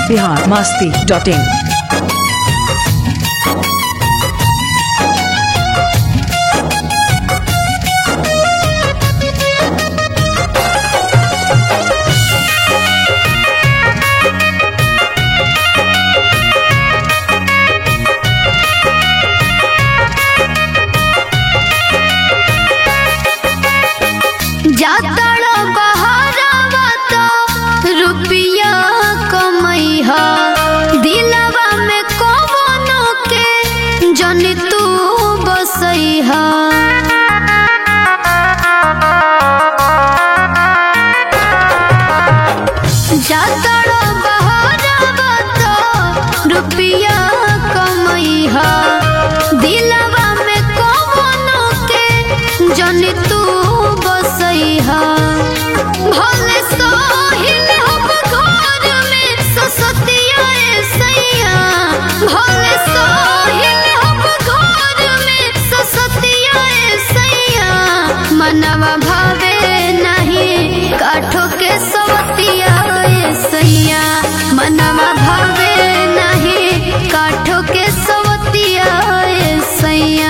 biharmasti.in। जातड़ बहरावा तो रुपया कमैहा दिलवा में कवनो के जन तू बसैहा। जातड़ बहरावा तो रुपया कमैहा दिलवा में कवनो के जन तू बसैहा। भले सोहिल हम घर में ससतिया सैया, भले सोहिल हम घर में ससतिया सैया। मनवा भावे नहीं काठो के सवतिया सैया, मनवा भावे नहीं काठो के सवतिया सैया।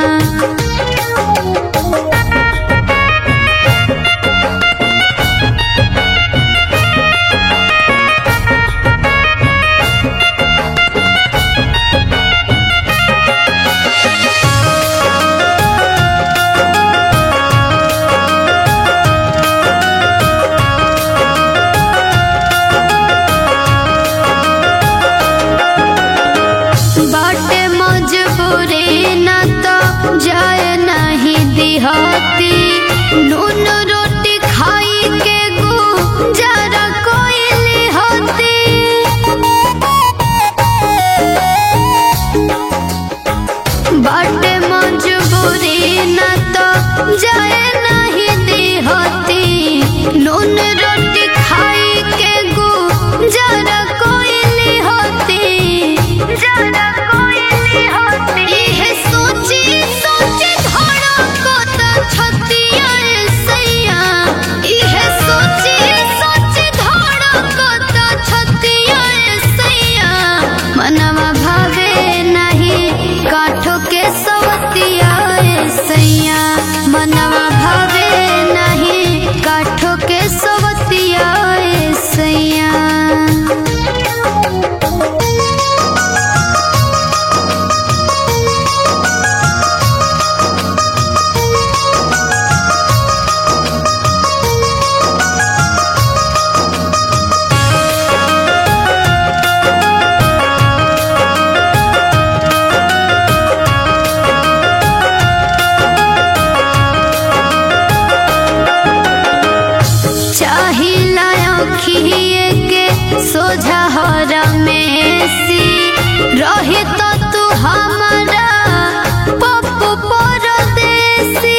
बाटे मजबूरी न तो जाए नहीं दिहाती, नून रोटी खाई के गुजारा कोइली होती। बाटे मजबूरी न तो जाए नहीं दिहाती, नून रोटी खाई के गुजारा कोइली होती। इहे सोची सोची धड़कत छतिया सैया, इहे सोची सोची धड़कत छतिया सैया। मनवा भावे नहीं काठो के सवतिया सैया, मनवा भावे नहीं काठो के सवतिया सैया। चाहिला अखिए के सोझा हरा में सी रहे तो तू हमारा पप्पू परदेसी।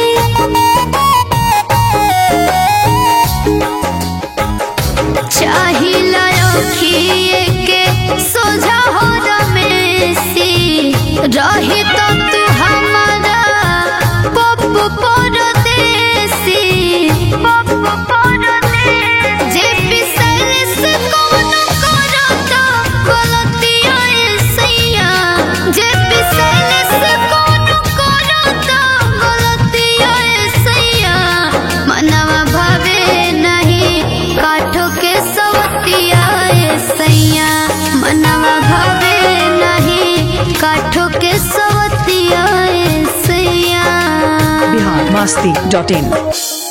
चाहिला अखिए के सोझा हरा में सी रहे तो तू हमारा पप्पू परदेसी। जे पिसल से कौनो करता गलतिया सैया, जे पिसल से कौनो करता गलतिया सैया। मनवा भावे नहीं काठो के सवतिया सैया, मनवा भावे नहीं काठो के सवतिया सैया। biharmasti.in।